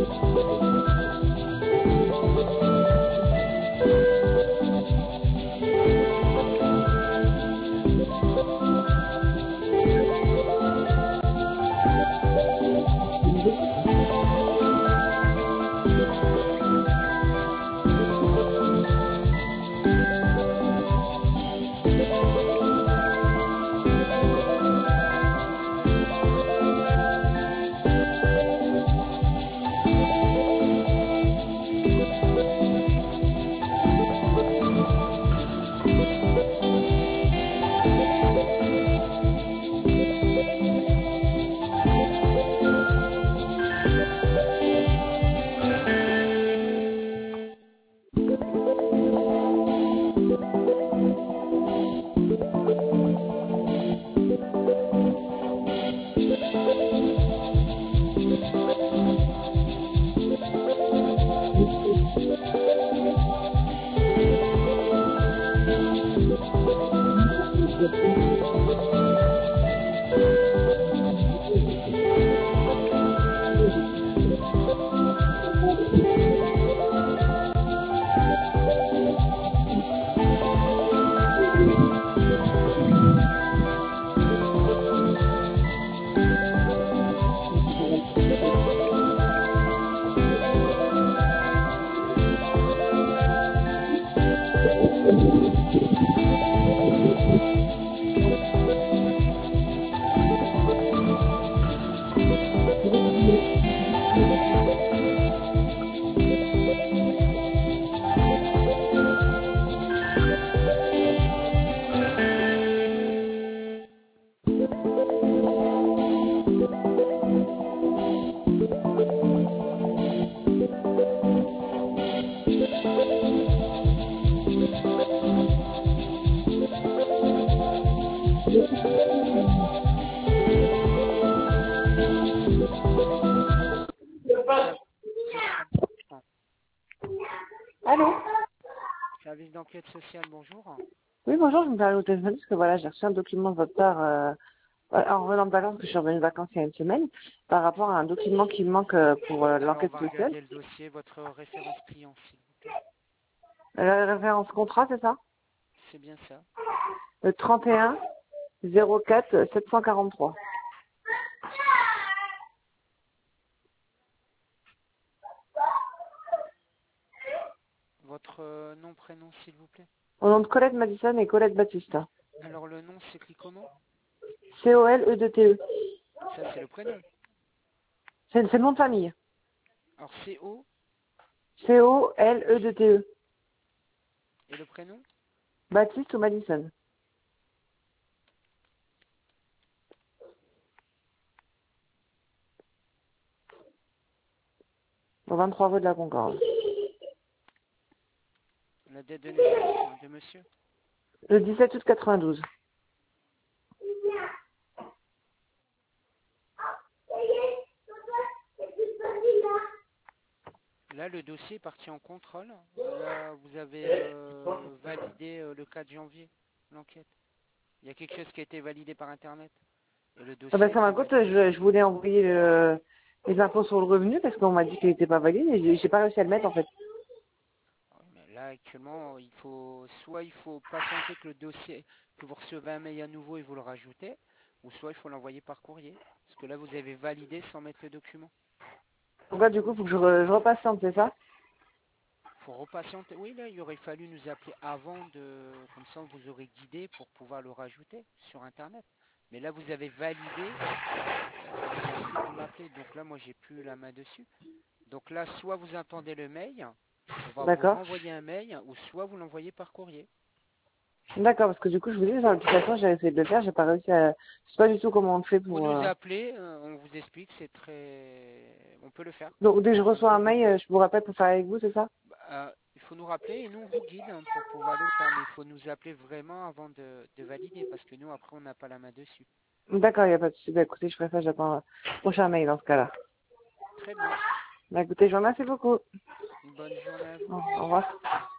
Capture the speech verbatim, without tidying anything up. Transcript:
Allô? Service d'enquête sociale, bonjour. Oui, bonjour, je me permets au téléphone parce que voilà, j'ai reçu un document de votre part euh, en revenant de vacances, parce que je suis revenue de vacances il y a une semaine, par rapport à un document qui me manque euh, pour euh, Alors, on l'enquête va sociale. regarder le dossier, votre référence client, s'il vous plaît. La référence contrat, c'est ça? C'est bien ça. Le trente et un zéro quatre sept cent quarante-trois. Votre euh, nom, prénom, s'il vous plaît. Au nom de Colette Madison et Colette Baptista. Alors, le nom s'écrit comment? C O L E D T E. Ça, c'est le prénom. C'est c'est le nom de famille. Alors, C O C O L E D T E. et le prénom? Baptiste ou Madison. Au vingt-trois rue de la Concorde. La date de naissance hein, de monsieur? Le dix-sept août quatre-vingt-douze. Là, le dossier est parti en contrôle. Là, vous avez euh, validé euh, le quatre janvier, l'enquête. Il y a quelque chose qui a été validé par Internet. Et le Ah dossier ben, a ça été m'a coûté, validé. je, je voulais envoyer le- les impôts sur le revenu parce qu'on m'a dit qu'il n'était pas valide et j'ai j'ai pas réussi à le mettre en fait. Oui, mais là, actuellement, il faut soit il faut patienter que le dossier, que vous recevez un mail à nouveau et vous le rajoutez, ou soit il faut l'envoyer par courrier. Parce que là, vous avez validé sans mettre le document. Donc là, du coup, il faut que je, re- je repatiente, c'est ça? Il faut repatienter. Oui, là, il aurait fallu nous appeler avant de... Comme ça, on vous aurait guidé pour pouvoir le rajouter sur Internet. Mais là, vous avez validé euh, et ensuite vous m'appelez. Donc là, moi, j'ai plus la main dessus. Donc là, soit vous attendez le mail, on va vous D'accord. renvoyer un mail, ou soit vous l'envoyez par courrier. D'accord, parce que du coup, je vous dis, dans l'application, j'ai essayé de le faire, j'ai pas réussi à... Je sais pas du tout comment on le fait Vous pour... nous euh, appelez, euh, on vous explique, c'est très... On peut le faire. Donc, dès que je On reçois peut un vous... mail, euh, je vous rappelle pour faire avec vous, c'est ça? Bah, euh, il faut nous rappeler et nous on vous guide hein, pour pouvoir le faire. Mais il faut nous appeler vraiment avant de, de valider parce que nous après on n'a pas la main dessus. D'accord, il n'y a pas de souci. Bah, écoutez, je ferai ça, j'attends le prochain mail dans ce cas-là. Très bien. Bah, écoutez, je vous remercie beaucoup. Une bonne journée à vous. Au au revoir.